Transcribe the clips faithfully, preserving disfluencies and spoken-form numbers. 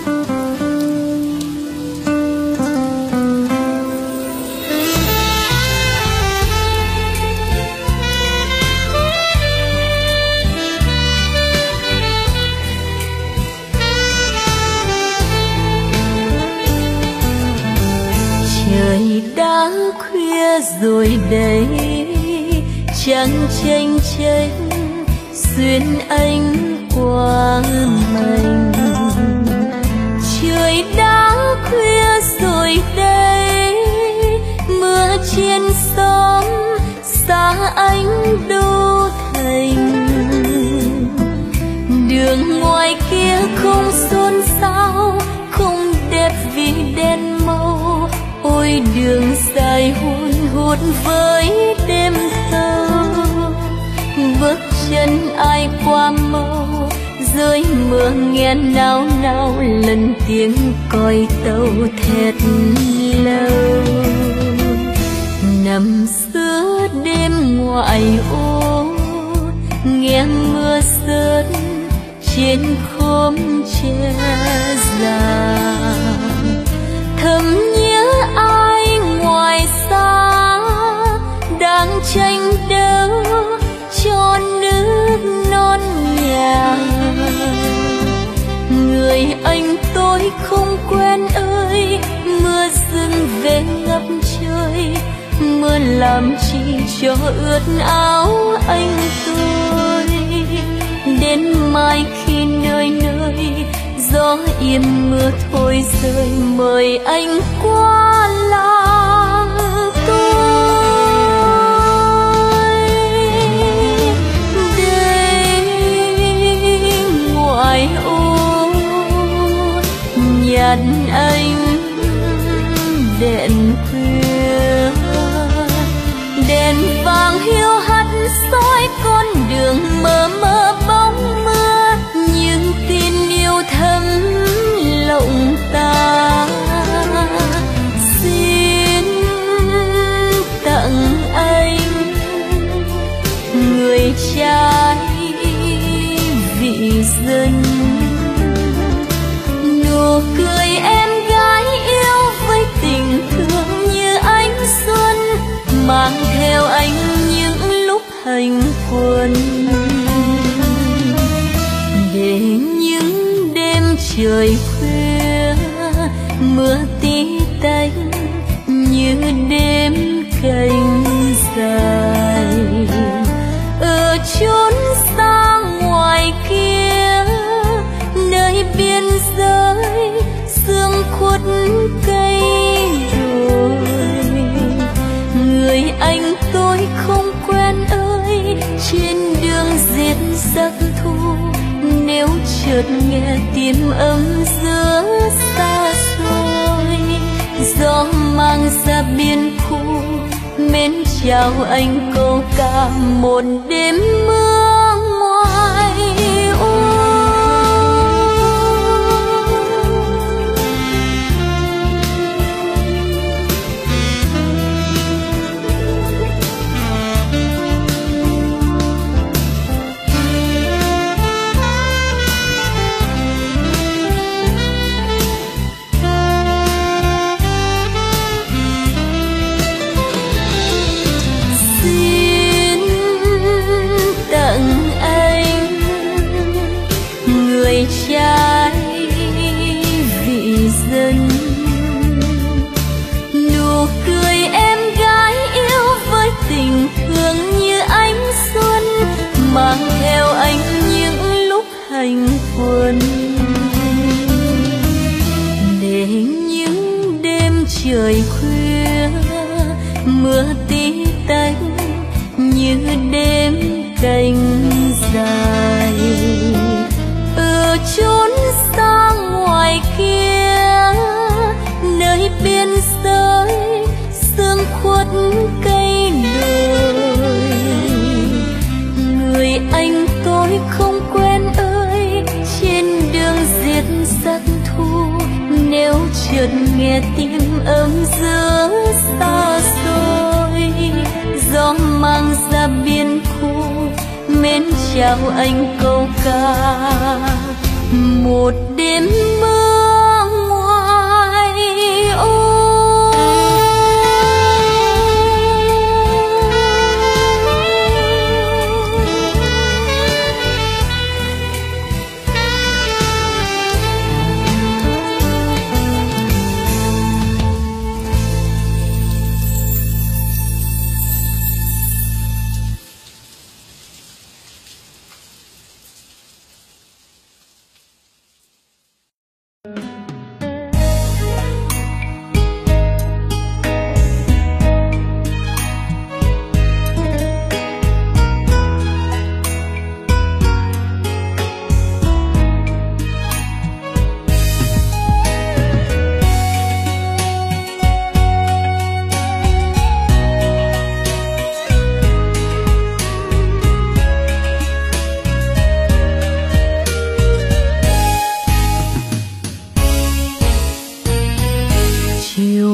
Trời đã khuya rồi đây, trăng chênh chênh xuyên ánh qua mình. Trời đã khuya rồi đây, mưa trên xóm xa ánh đô thành. Đường ngoài kia không xôn xao, không đẹp vì đèn màu. Ôi đường dài hun hút với đêm thâu, bước chân ai qua mâu, dưới mưa nghe nao nao lần tiếng còi tàu thét lâu. Nằm giữa đêm ngoại ô, nghe mưa rơi trên khóm tre già. Thầm nhớ ai ngoài xa đang tranh đấu cho nước non nhà. Người anh tôi không quen ơi, mưa dưng về ngập trời. Mưa làm chi cho ướt áo anh tôi. Đến mai khi nơi nơi gió im mưa thôi rơi, mời anh qua làng tôi. Đây ngoài ô nhạt anh đèn khuya, đèn vàng hiu hắt soi con đường mờ mờ bóng mưa. Nhưng tin yêu thầm lòng ta, xin tặng anh người trai vị dân. Nụ cười em gái yêu với tình thương như ánh xuân, mang theo anh những lúc hành quân. Để những đêm trời khuya mưa tí tách như đêm cành dài. Ở chốn xa ngoài kia nơi biên giới sương khuất cây đồi. Người anh tôi không quen ơi, trên đường giết giặc thu. Nếu chợt nghe tim ấm giữa xa xôi, gió mang ra biên khu mến chào anh câu ca một đêm mưa ngoài ô. Người trai vị dân, nụ cười em gái yêu với tình thương như ánh xuân, mang theo anh những lúc hành quân. Để những đêm trời khuya mưa tí tách như đêm cành dài. Ở chốn xa ngoài kia nơi biên giới sương khuất cây đồi. Người anh tôi không quen ơi, trên đường giết giặc thu. Nếu chợt nghe tim ấm giữa xa xôi, gió mang ra biên khu mến chào anh câu ca một đêm mưa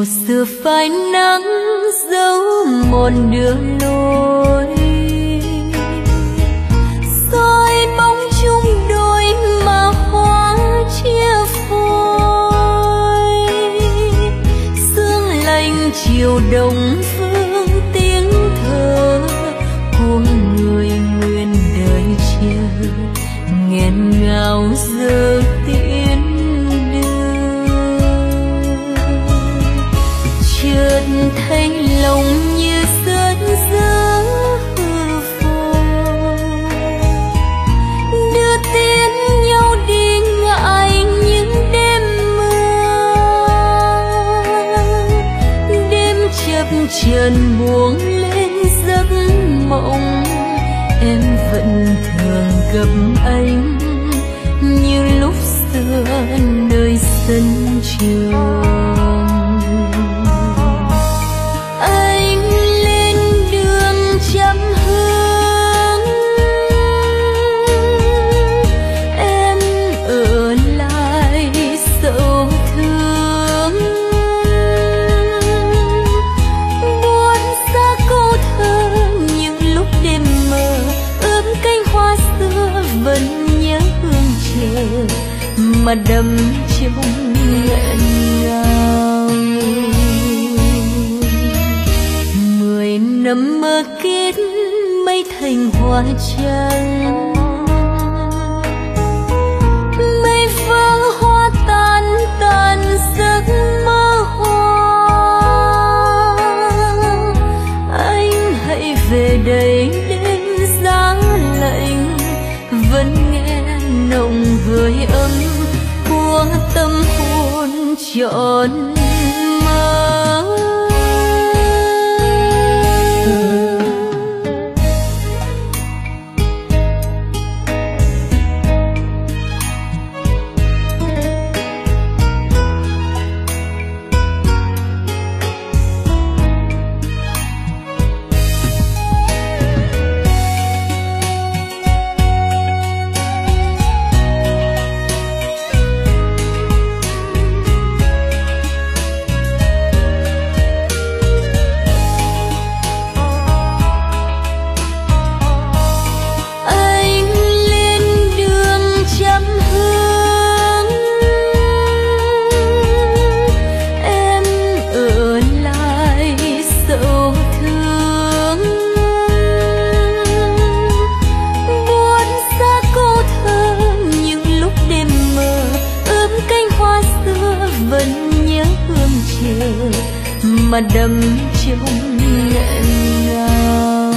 chiều xưa phai nắng dấu một đường lối, soi bóng chung đôi mà hoa chia phôi. Sương lạnh chiều đông phương tiếng thở của người nguyện đời chờ, nghẹn ngào giờ tiến đưa. Chợt thấy lòng như rớt rỡ hư vô, đưa tiến nhau đi ngại những đêm mưa. Đêm chập chờn buông lên giấc mộng, em vẫn thường gặp anh như lúc xưa nơi sân trường. Anh lên đường chăm hướng, em ở lại sầu thương. Buồn xa câu thơ những lúc đêm mờ, ướm cánh hoa xưa vẫn nhớ hương trẻ mà đắm trong nghẹn ngào. Mười năm mơ kết mây thành hoa trắng, mây vỡ hoa tan tàn giấc mơ hoa. Anh hãy về đây đêm giá lạnh, vẫn nghe nồng hơi ấm của tâm hồn trọn mơ. Mà đắm trong nghẹn ngào.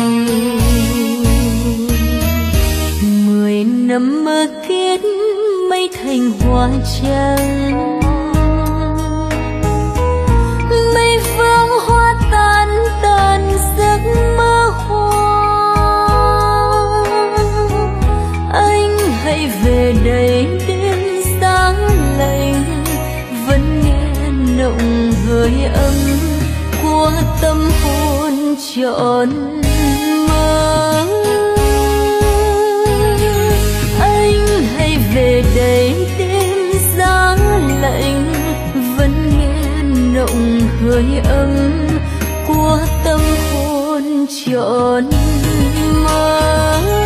Mười năm mơ kết mây thành hoa trắng, mây vỡ hoa tan tàn giấc mơ hoa. Anh hãy về đây đêm sáng lạnh, vẫn nghe nồng hơi ấm của tâm hồn trọn mơ. Anh hãy về đây đêm giá lạnh, vẫn nghe nồng hơi ấm của tâm hồn trọn mơ.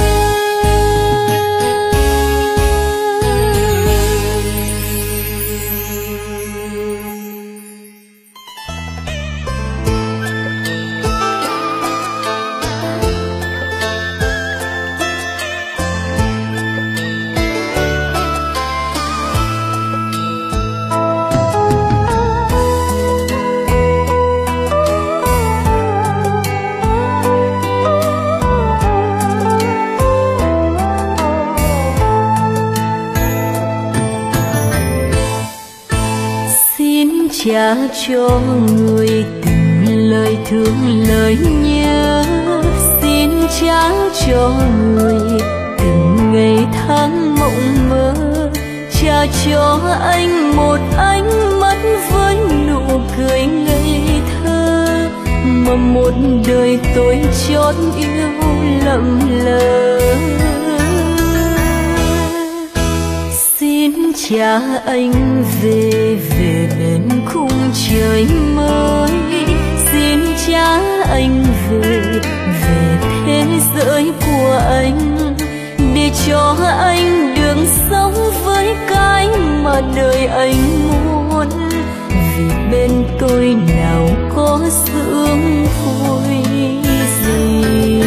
Trả cho người từng lời thương lời nhớ, xin trả cho người từng ngày tháng mộng mơ, trả cho anh một ánh mắt với nụ cười ngây thơ mà một đời tôi chót yêu lầm lỡ. Xin trả anh về về bên khung trời mới. Xin cha anh về, về thế giới của anh, để cho anh được sống với cái mà đời anh muốn. Vì bên tôi nào có sướng vui gì.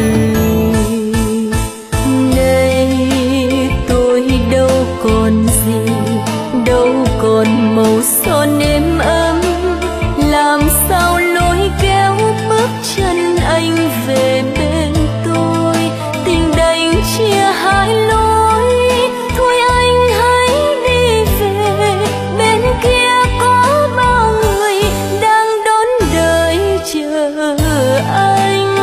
Nay tôi đâu còn gì, đâu còn màu son êm ấm. Làm sao lối kéo bước chân anh về bên tôi. Tình đành chia hai lối, thôi anh hãy đi về. Bên kia có bao người đang đón đợi chờ anh.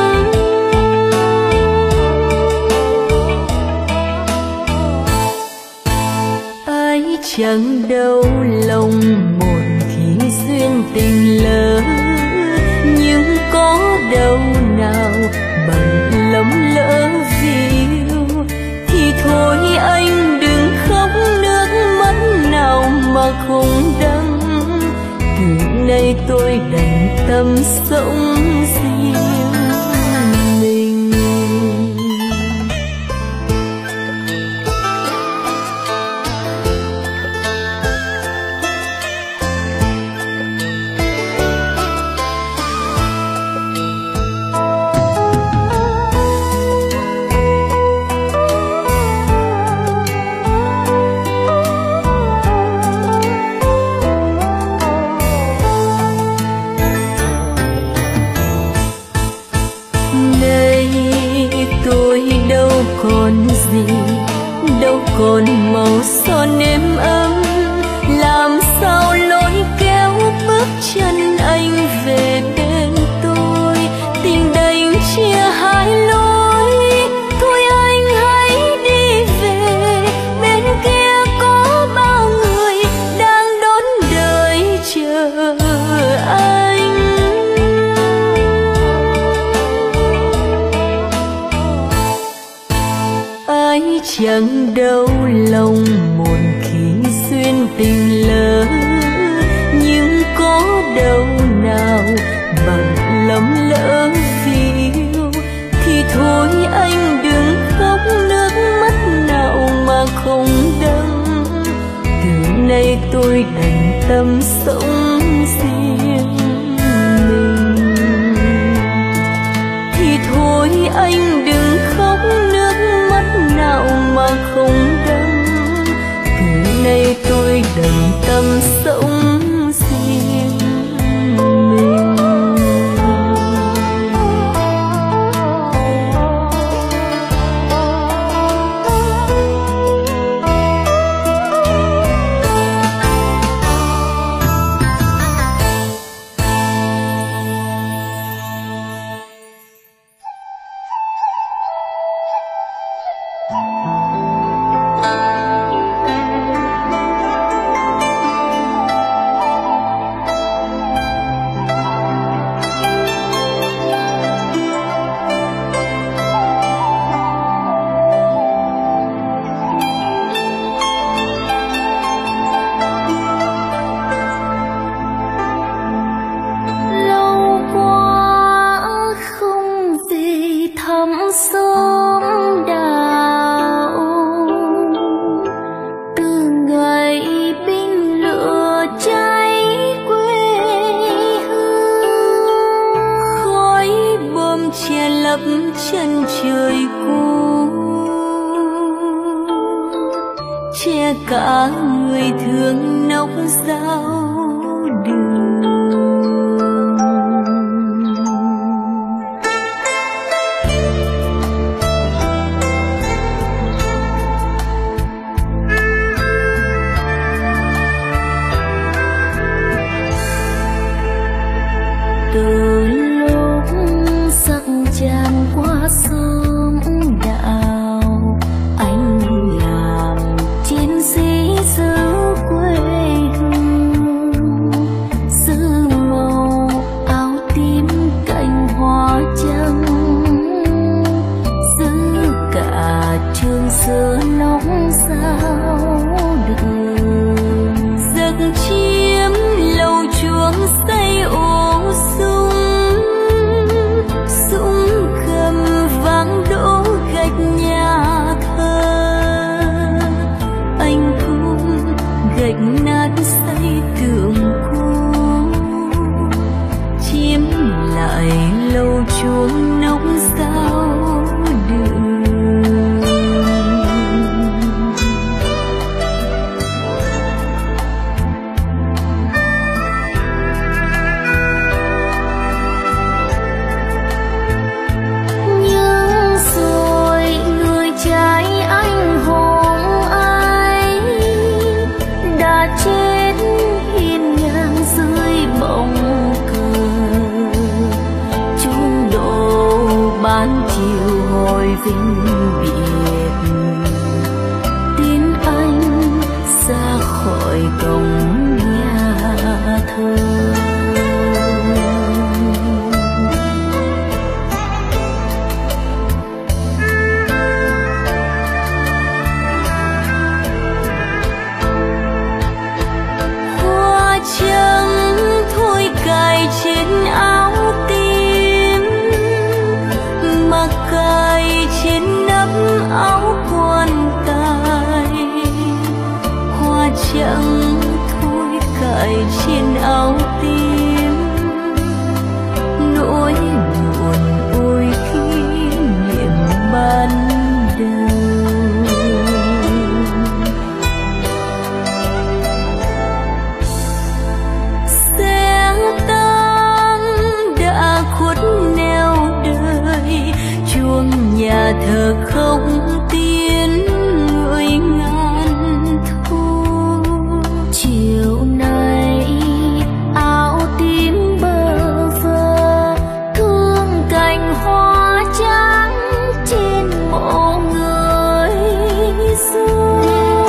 Ai chẳng đau lòng một khi duyên tình lỡ, nhưng có đâu nào bằng lắm lỡ vì yêu. Thì thôi anh đừng khóc nước mắt nào mà không đắng. Từ nay tôi đành tâm sống riêng mình. Còn gì, đâu còn màu son êm ấm. Làm sao lối kéo bước chân anh về bên tôi. Tình đành chia hai lối, thôi anh hãy đi về. Bên kia có bao người đang đón đợi chờ anh. Ai chẳng đau lòng một khi duyên tình lỡ, nhưng có đâu nào bằng lắm lỡ vì yêu. Thì thôi anh đừng khóc nước mắt nào mà không đắng. Từ nay tôi đành tâm sống riêng mình. Thì thôi anh đừng khóc nước mắt nào mà không đắng. Từ nay tôi đành tâm sống riêng mình. Chân trời cũ che cả người thương nốc giao đường. Từ lúc sắc tràn qua sông đạo, anh làm chiến sĩ xứ quê hương. Xứ màu áo tím cành hoa trắng, xứ cả trường xưa nóng sao đường. Giấc chiêm đan say tượng cũ, chiếm lại lâu chuông nóng sao đường. Chiều hồi vĩnh biệt, tin anh ra khỏi cổng nhà thơ. Hoa trắng thôi cài trên áo tím, mà cài trên nắp áo quan tài. Hoa trắng thôi cài trên áo tím, nỗi buồn ôi kỷ niệm ban đầu. Xe tăng đã khuất neo đời, chuông nhà thờ không tiếng người ngàn thu. Chiều nay áo tím bơ vơ, thương cành hoa trắng trên mộ người xưa.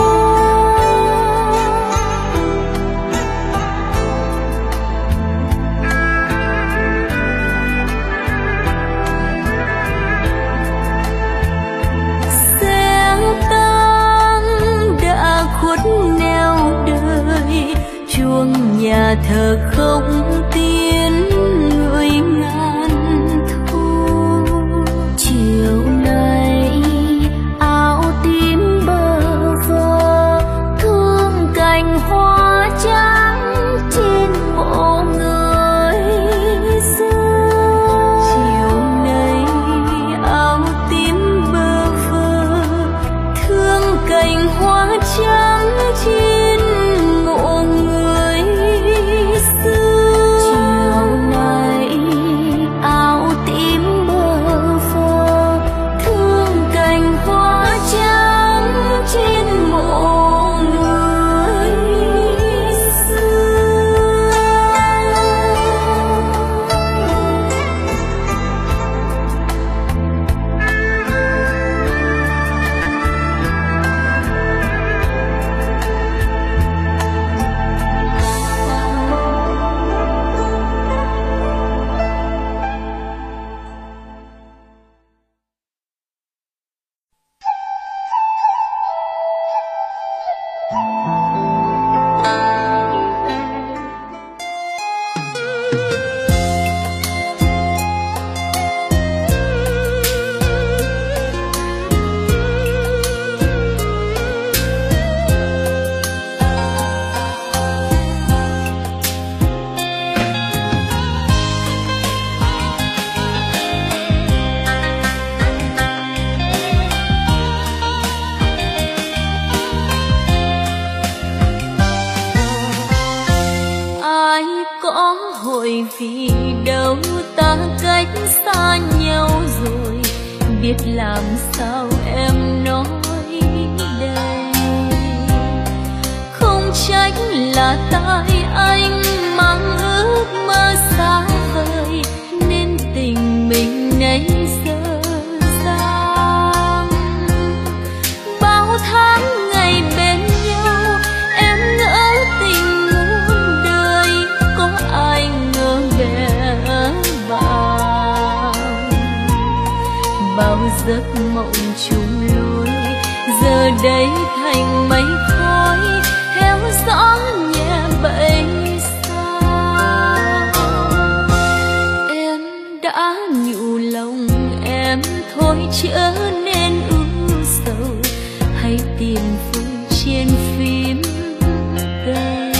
Neo đời, chuông nhà thờ không tiếng người ngàn thu. Chiều nay áo tím bơ vơ, thương cành hoa trắng trên mộ người xưa. Chiều nay áo tím bơ vơ, thương cành hoa trắng trên mộ người xưa. Chiều nay áo tím bơ vơ, thương cành hoa trắng trên mộ người xưa. Vì đâu ta cách xa nhau rồi, biết làm sao em nói đây. Không trách là tại anh mang ước mơ xa vời, nên tình mình nãy giờ dang. Bao tháng ngày bên nhau em ngỡ tình muôn đời, có ai ngờ bẻ bàng. Bao giấc mộng chung lối giờ đây thành mây khói, theo gió nhẹ bay xa. Em đã nhủ lòng em thôi trở nên ưu sầu, hay tìm vui trên phim cây.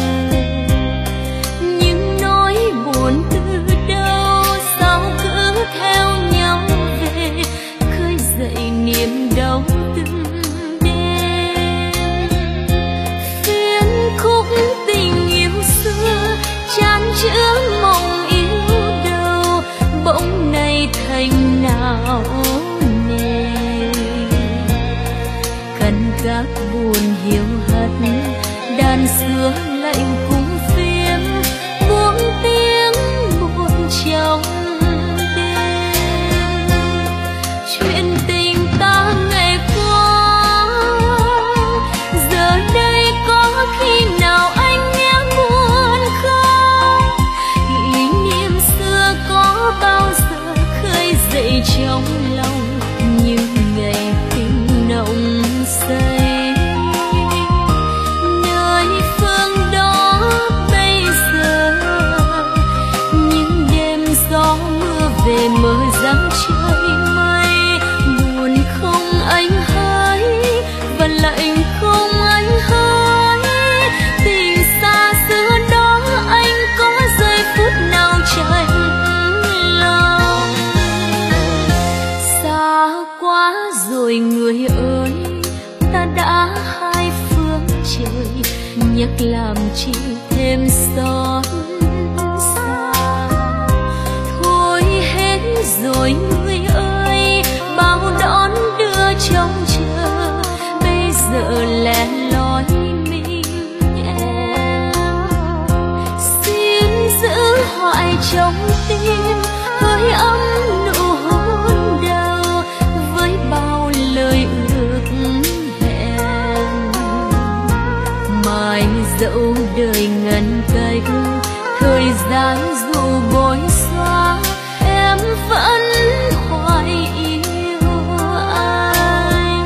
nhắc làm chi thêm xót xa. Thôi hết rồi người ơi, bao đón đưa trong chờ, bây giờ lẻ loi mình em. Xin giữ hoài trong tim hơi ấm nụ hôn đầu, với bao lời ước hẹn. Mai dẫu đời ngăn cách, thời gian dù bối xóa, em vẫn hoài yêu anh.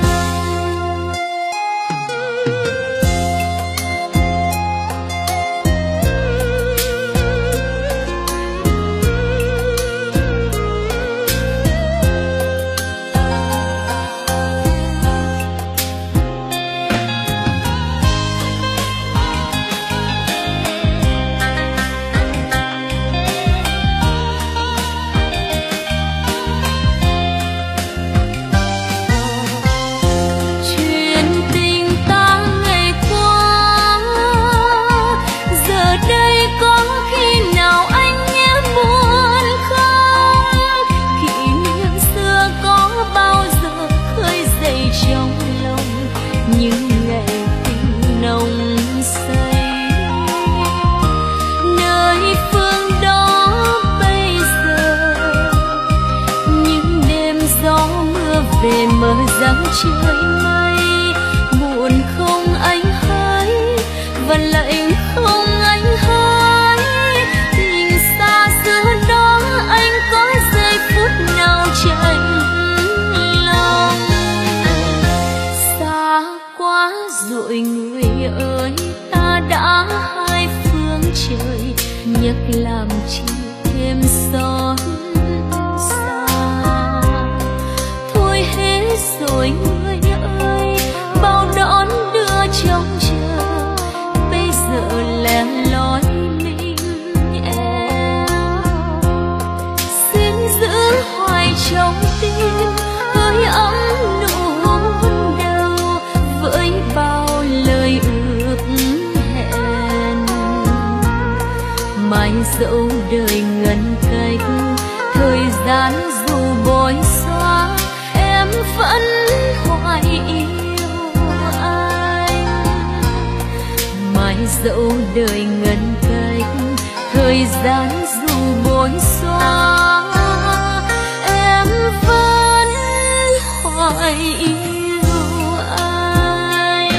Về mơ dáng trời mây, buồn không anh hỡi, và lạnh không anh hỡi. Tình xa xưa đó anh có giây phút nào chạnh lòng. Xa quá rồi người ơi, ta đã hai phương trời, nhắc làm chi thêm xót xa. Hết rồi người ơi, bao đón đưa trong chờ, bây giờ lẻ loi mình em. Xin giữ hoài trong tim hơi ấm nụ hôn đầu, với bao lời ước hẹn. Mai dẫu đời ngăn cách, thời gian dù bối xóa, em vẫn hoài yêu anh. Mai dẫu đời ngăn cách, thời gian dù bối xóa, em vẫn hoài yêu anh.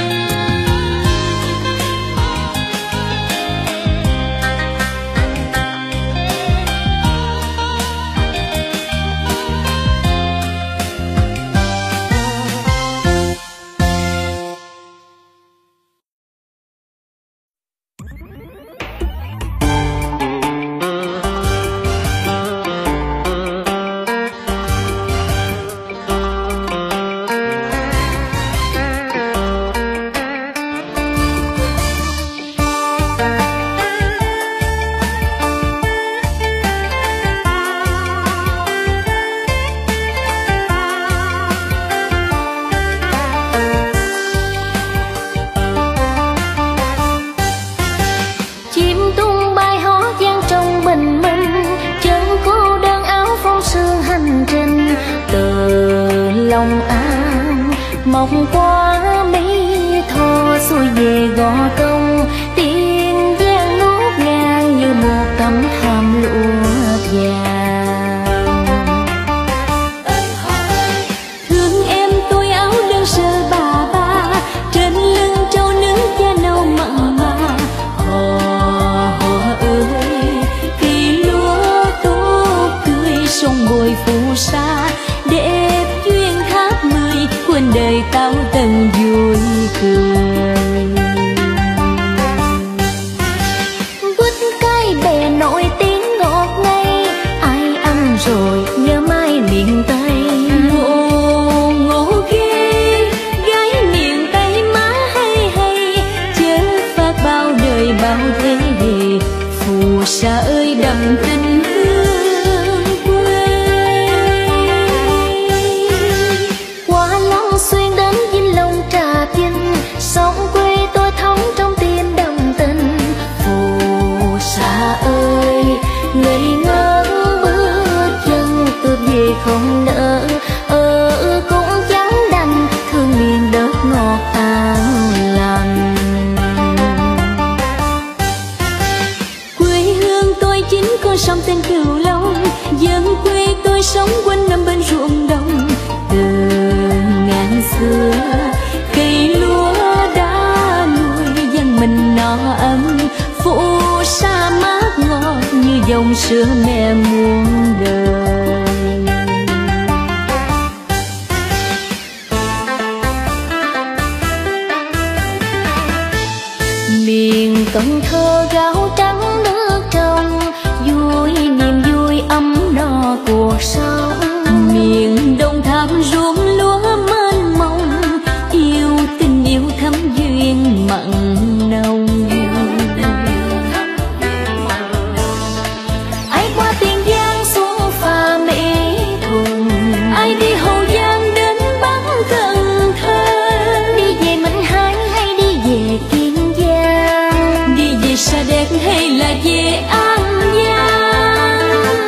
mong qua mấy thò xuôi về gò công, tiền giang ngút ngang như một tấm thảm lụa vàng. Thương em tôi áo đơn sơ bà ba, trên lưng trâu nước da nâu mặn mà. Hò hò ơi khi lúa tốt tươi sông bồi phù sa, đẹp duyên tháp mười quên đời tao từng vui cười. Quýt cái bè nổi tiếng ngọt ngây, ai ăn rồi nhớ mai miền Tây. Ngộ ngộ ghê gái miền Tây má hay hay, chớ phát bao đời bao thế hệ, phù sa ơi đậm tình hương quê. Qua Long Xuyên đến Vĩnh Long Trà Vinh, sông quê tôi thống trong tim đầm không nỡ, ở cũng chẳng đành, thương miền đất ngọt an lành. Quê hương tôi chính con sông tên Cửu Long, dân quê tôi sống quanh năm bên ruộng đồng. Từ ngàn xưa cây lúa đã nuôi dân mình no ấm, phủ sa mát ngọt như dòng sữa mẹ muôn đời. Miền Cần Thơ gạo trắng nước trong, vui niềm vui ấm no cuộc sống. Miền Đồng Tháp ruộng lúa mênh mông, yêu tình yêu thắm duyên mặn nồng. Ai qua Tiền Giang xuống phà Mỹ Thuận, Ai đi Hậu Giang đến Bắc Cần Thơ, đi về Minh Hải hay đi về Kiên Giang, đi về Sa Đéc hay là về An Giang.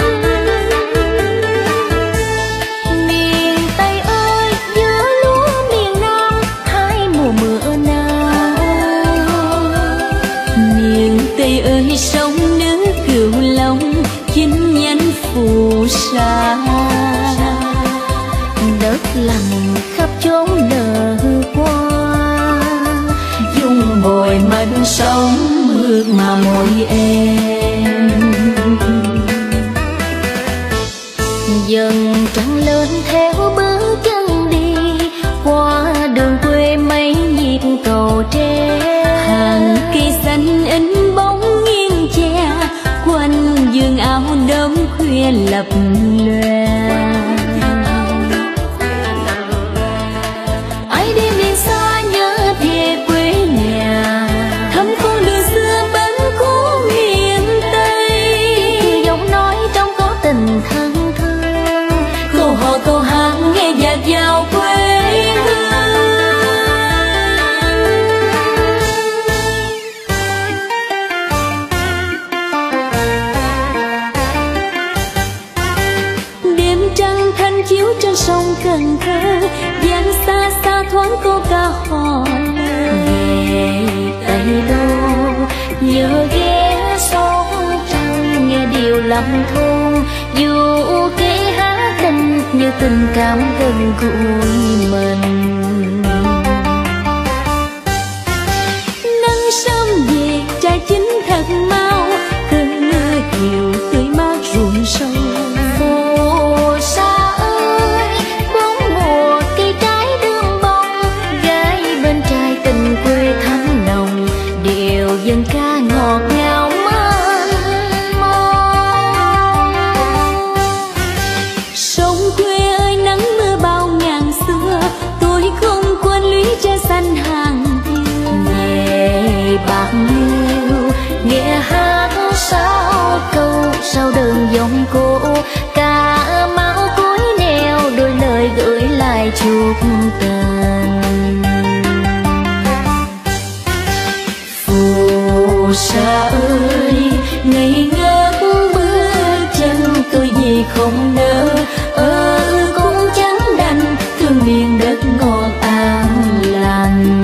miền Tây ơi giữa lúa miền Nam, hai mùa mưa nào. Miền Tây ơi sông nước Cửu Long, chính nhánh phù sa. Đất lành khắp chốn nở qua, Dung bồi mênh sông mượt mà môi em. dần trăng lên theo bước chân đi, qua đường quê mấy nhịp cầu tre. Hàng cây xanh in bóng nghiêng che, quanh vườn áo đốm khuya lập lòe. Ai đi miền xa nhớ về quê nhà, Thăm con đường xưa bên cũ miền Tây. giọng nói trong có tình thân thương, Câu hò câu hát nghe dạt vào quê hương. Đêm trăng thanh chiếu trên sông Cần Thơ, giang xa xa thoáng câu ca hò về Tây Đô nhớ ghé sông trăng, nghe điều lầm thôn dù kể hát tình như tình cảm gần gũi mình. nắng sớm về trái chín thật mau, cơn mưa chiều tươi mát ruộng sâu. Phù sa ơi bốn mùa cây trái đương bông, gái bên trai tình quê thắm nồng, điệu dân ca ngọt ngào mênh mông. Sông quê ơi nắng mưa bao ngàn xưa, tôi không quên lũy tre xanh hàng hiên. Về bạc liêu nghe hát sao câu, sao đơn giọng cô ca máu cối neo, đôi lời gửi lại chúc tình. Phù sa ơi ngây ngất bước chân, tôi vì không nỡ, ở cũng chẳng đành, thương miền đất ngọt an lành.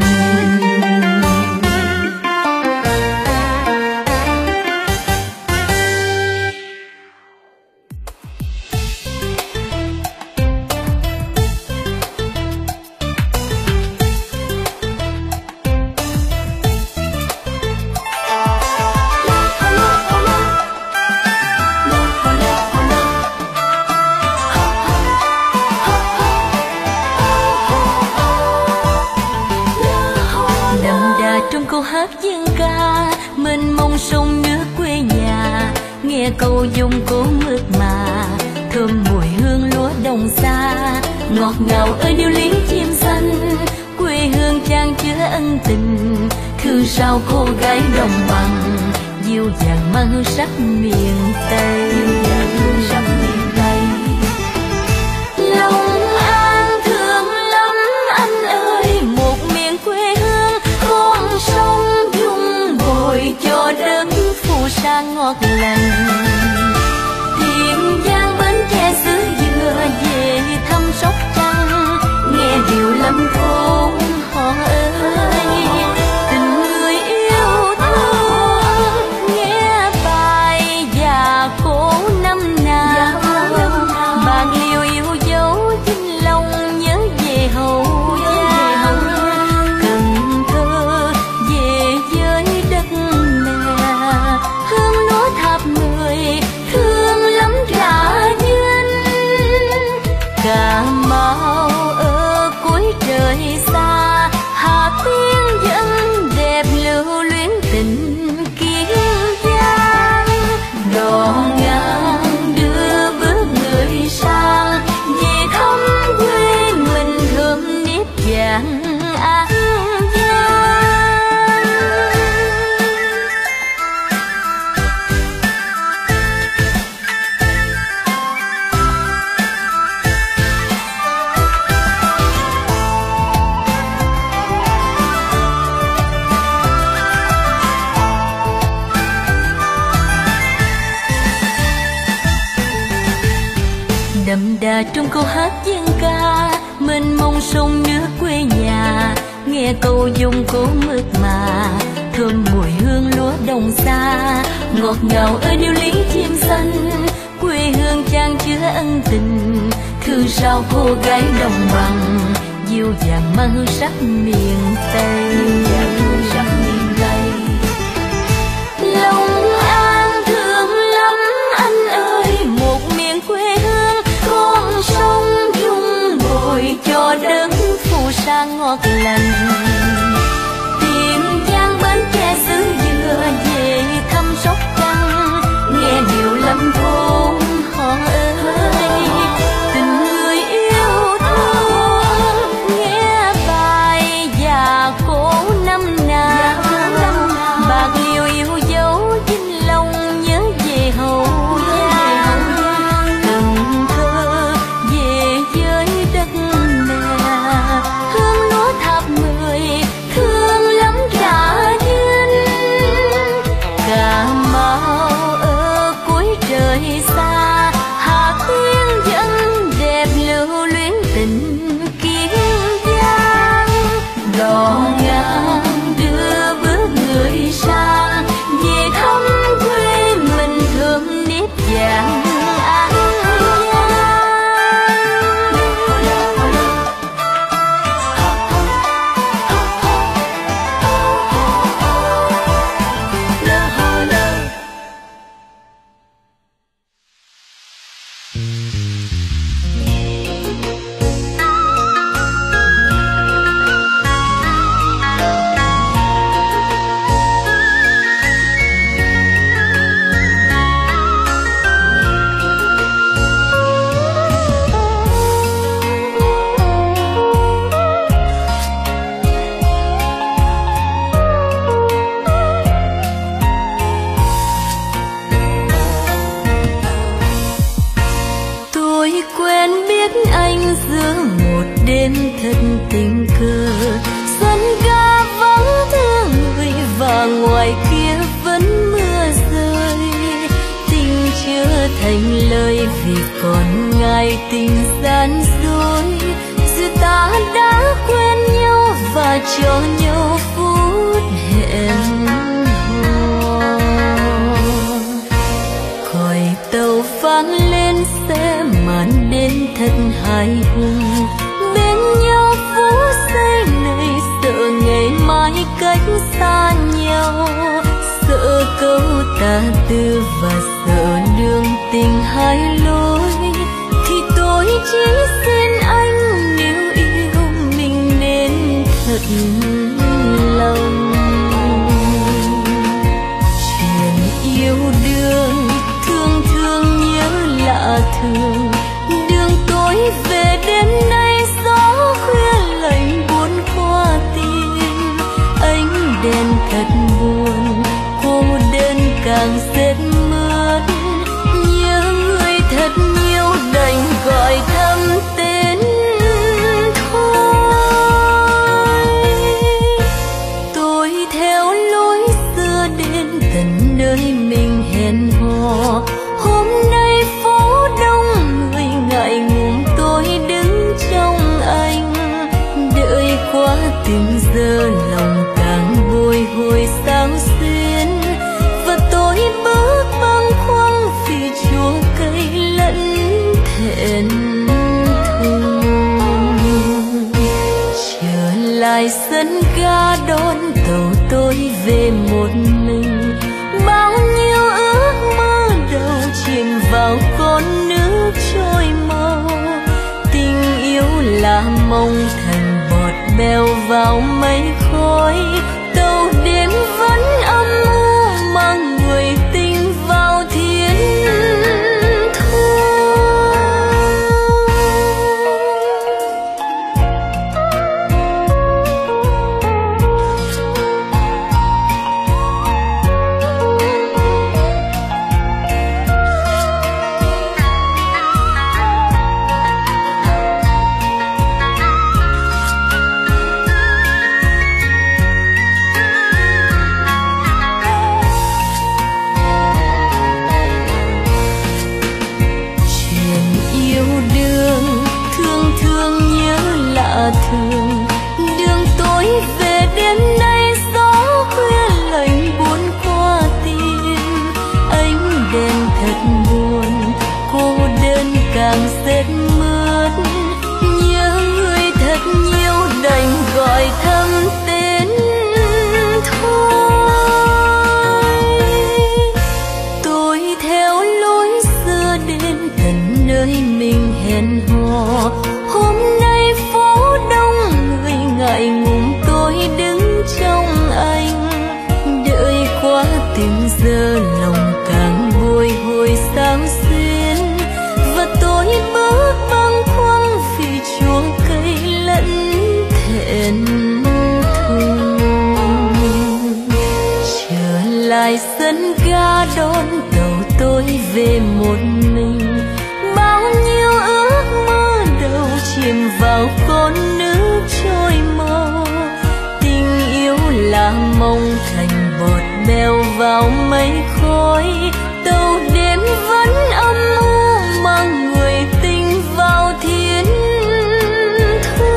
Trong câu hát dân ca mênh mông sông nước quê nhà, nghe câu dung cố mượt mà, thơm mùi hương lúa đồng xa, ngọt ngào ơi điệu lính chim xanh. Quê hương chan chứa ân tình, thư sao cô gái đồng bằng, dịu dàng mang hương sắc miền Tây. Lòng an thương lắm anh ơi, một miền quê hương con sông dung bồi cho đất phù sa ngọt lành. Tiền Giang Bến Tre xứ dừa điều lắm thôn họ ơi. Tình người yêu thương nghe bài và cổ năm nào, bạc liêu yêu dấu chính lòng nhớ về hậu gia. Cần Thơ về với đất mẹ, hương lúa tháp người thương lắm trả duyên. Cà Mau ở cuối trời xa, Hà Tiên vẫn đẹp lưu luyến tình Kiên Giang. Đò ngang đưa bước người sang, về thăm quê mình thơm nếp vàng An Giang. Đậm đà trong câu hát dân ca, mênh mông sông nước quê nhà. Nghe câu dung cố mượt mà, thơm mùi hương lúa đồng xa. Ngọt ngào ở điệu lý chim xanh, quê hương chan chứa ân tình. Thương sao cô gái đồng bằng, dịu dàng mang hương sắc miền Tây. Lòng An thương lắm anh ơi, một miền quê hương con sông dung bồi cho đất phù sa ngọt lành. Tiền Giang Bến Tre xứ dừa về thăm Sóc Trăng, nghe điều lâm thôn họ ơi. Tình người yêu thương nghe bài và cổ năm nào, bạc liêu yêu dấu chính lòng nhớ về hậu gia. Cần Thơ về với đất mẹ, hương lúa tháp người thương lắm trả duyên. Cà Mau ở cuối trời xa, Hà Tiên vẫn đẹp lưu luyến tình Kiên Giang. Đò ngang đưa bước người sang, về thăm quê mình thơm nếp vàng An thật tình cờ. Sân ga vắng thương người và ngoài kia vẫn mưa rơi. Tình chưa thành lời vì còn ngại tình gian dối. Dù ta đã quen nhau và cho nhau phút hẹn hò. Còi tàu vang lên xe màn đêm thật hài hùng. Bên nhau phút giây này sợ ngày mai cách xa nhau. Sợ câu tà tư và sợ đường tình hai lối. Thì tôi chỉ xin anh nếu yêu mình nên thật lòng. Chuyện yêu đương thương thương nhớ lạ thường. Đường tối về đêm nay gió khuya lạnh buồn qua tim. Ánh đèn thật buồn, cô đơn càng rét mướt. Nhớ người thật nhiều đành gọi thầm tên thôi. Tôi theo lối xưa đến tận nơi mình hẹn hò. Hôm nay phố đông người ngại ngùng tôi đứng trong anh. vào mây khói, tàu đêm vẫn âm u mang người tình vào thiên thu. Thường đường tối về đêm nay, gió khuya lạnh buồn qua tim ánh đèn thật buồn, cô đơn càng rét mướt. Nhớ người thật nhiều đành gọi thầm tên thôi. Tôi theo lối xưa đến tận nơi mình hẹn hò, hôm nay phố đông người ngại ngùng tôi đứng trong anh. Đợi qua từng giờ lòng càng bồi hồi sao xuyên, và tôi bước bâng khuâng vì chúa cây lẫn thẹn thùng. Trở lại sân ga đón tàu tôi về một mình, bao nhiêu ước mơ đầu chìm vào con nước trôi màu. Tình yêu là mong thành bọt bèo vào mây khói, tàu đêm vẫn âm u mang người tình vào thiên thu.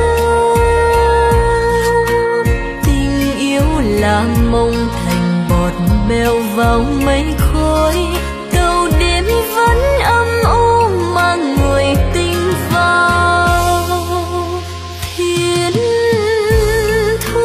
Tình yêu là mong thành bọt bèo vào mây khói, tàu đêm vẫn âm u mang người tình vào thiên thu.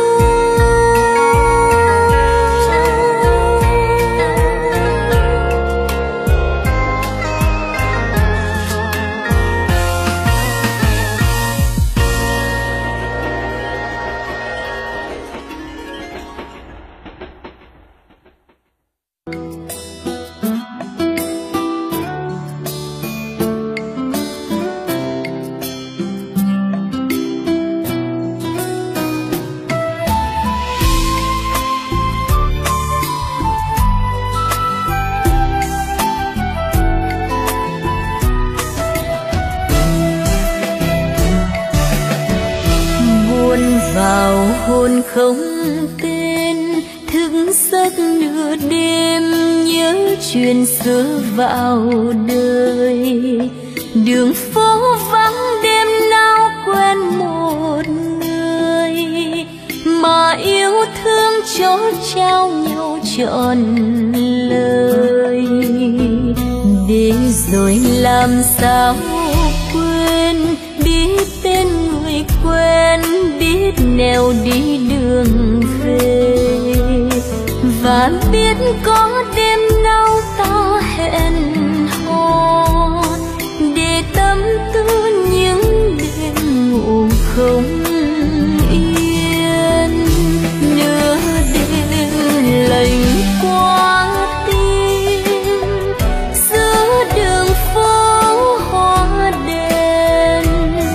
Vào hồn không tên, thức giấc nửa đêm nhớ chuyện xưa vào đời. Đường phố vắng đêm nào quen một người, mà yêu thương cho trao nhau trọn lời. Để rồi làm sao quên, biết tên người quen, biết nẻo đi đường về, và biết có đêm nào ta hẹn hò, để tâm tư những đêm ngủ không yên. Nửa đêm lạnh qua tim, giữa đường phố hoa đèn,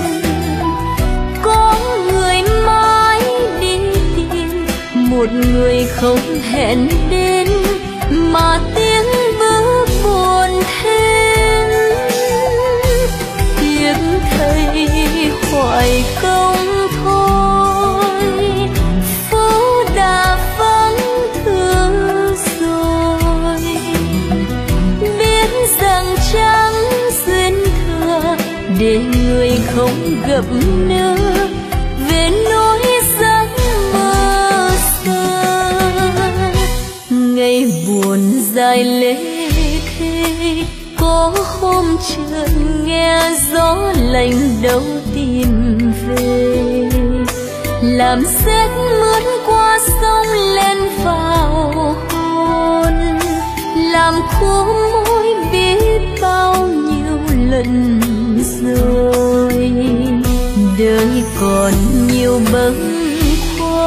có người mãi đi tìm một người không hẹn đến, mà tiếng bước buồn thêm. Tiếc thay hoài công thôi, phố đã vắng thương rồi. Biết rằng chẳng duyên thừa, để người không gặp nữa về nỗi giấc mơ xưa. Ngày buồn dài lê thê, có hôm chợt nghe gió lạnh đâu tìm về, làm rét mướt qua sông lên vào hồn, làm khô môi biết bao nhiêu lần rồi. Đời còn nhiều bâng khuâng,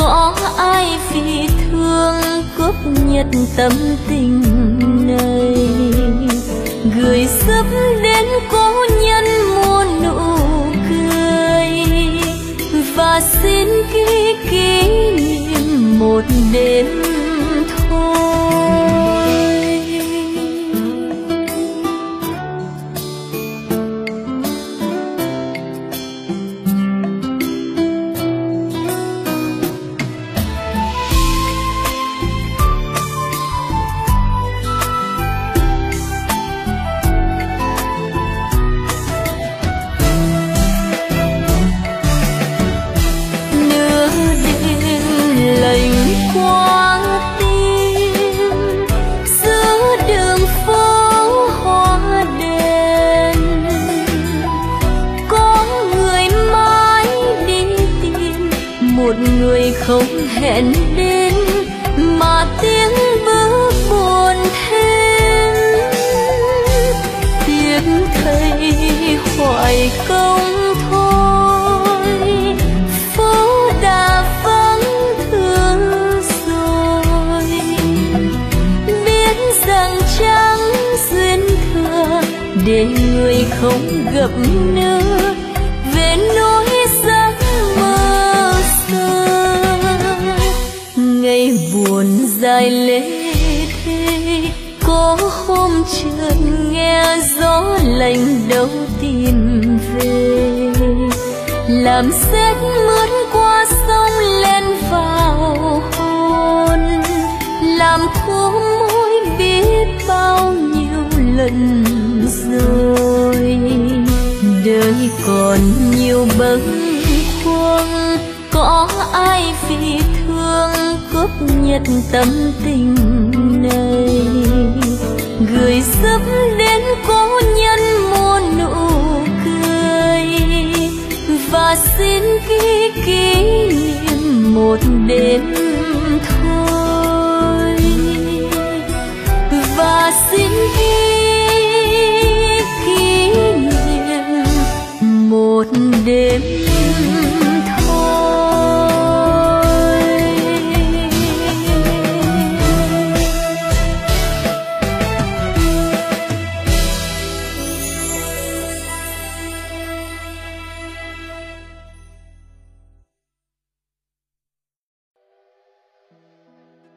có ai vì thương cướp nhật tâm tình này, gửi giúp đến cố nhân muôn nụ cười, và xin ghi kỷ niệm một đêm thôi. Người không hẹn đến mà tiếng bước buồn thêm, tiếc thầy hoài công thôi, phố đã vắng thương rồi, biết rằng chẳng duyên thừa để người không gặp nữa về nỗi giấc mơ xưa. Ngày buồn dài lê thê, có hôm chợt nghe gió lạnh đâu tìm về, làm sét mướt qua sông lên vào hồn, làm khô môi biết bao nhiêu lần rồi. Đời còn nhiều bâng khuâng, có ai vì thương cướp nhật tâm tình này, gửi giúp đến cố nhân muôn nụ cười, và xin ghi kỷ niệm một đêm